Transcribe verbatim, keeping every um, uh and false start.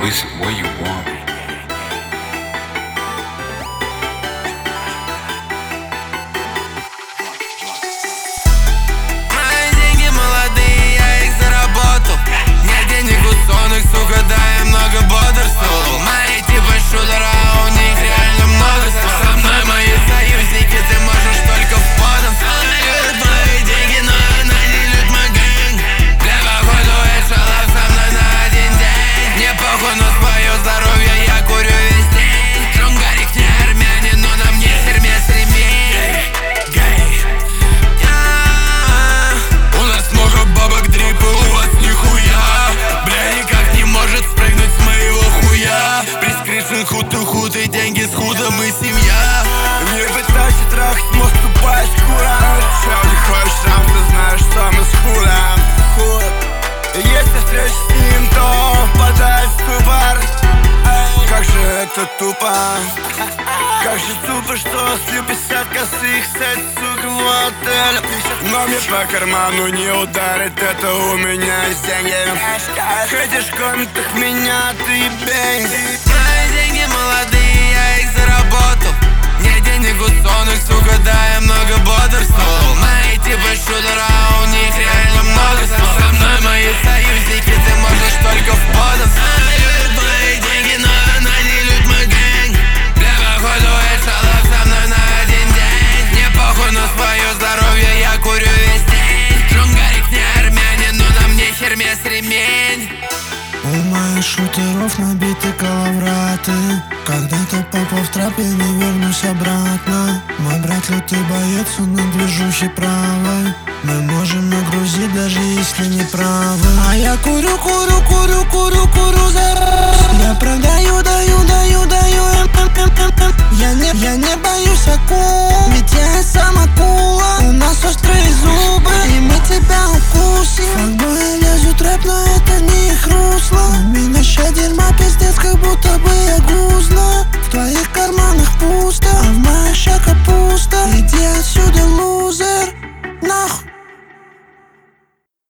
Listen, what you want? Мои деньги молодые, я их заработал. Нет денег у сонных, сука, да я много бодрствовал. Мои типа шутера, у них реально много слов. Со мной мои союзники, ты можешь только в подом. Она любит мои деньги, но она не любит мой гэнг. Для походу эшелов со мной на один день. Мне похуй на свое здоровье, я курю весь день. Джунгарик не армянин, но на мне хермес ремень. У нас много бабок, дрипы, у вас нихуя. Бля, никак не может спрыгнуть с моего хуя. Прескрипшн худ-ту-худ и деньги с худом и семья. Не пытайся трахать мозг, тупая шкура. Чё не хочешь, сам ты знаешь, что мы с худом. Худ. Если встреча с ним, то впадай в ступор. Как же это тупо. Как же тупо, что слил пятьдесят косых сет, сука, в отеле. Но мне по карману не ударит, это у меня есть деньги. Хотишь в комнатах меня, ты бей. Мои деньги молодые, я их заработал. Нет денег у сонных, сука, да я много бодрствовал. Мои типа шутера, у них реально много слов. Со мной мои союзники, ты можешь только в подом. Она любит мои деньги, но она не любит мой гэнг. Для походу эшелов со мной на один день. Мне похуй на свое здоровье, я курю весь день. Джунгарик не армянин, но на мне хермес ремень. У моих шутеров набиты коловраты. Когда-то попал в трапе, не вернусь обратно. Мой брат лютый боец, он на движухе правой. Мы можем нагрузить, даже если не правы. А я курю, курю, курю, курю, курю за. Я продаю, даю, даю.